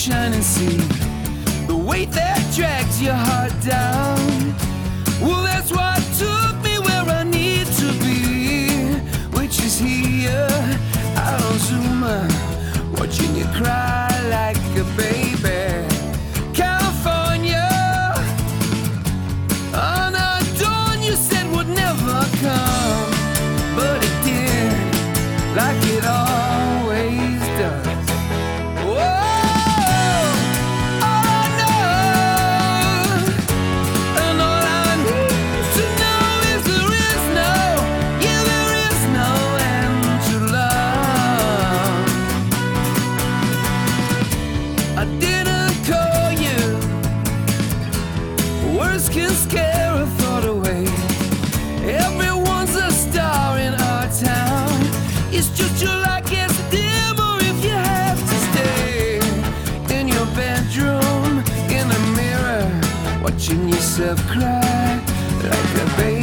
sunshine and see the weight that drags your heart down. Well, that's what took me where I need to be, which is here out on Zuma, watching you cry like a baby. California, on a dawn you said would never come, but it did, like it always does. Words can scare a thought away. Everyone's a star in our town. It's just your light gets dimmer if you have to stay in your bedroom, in a mirror, watching yourself cry like a baby.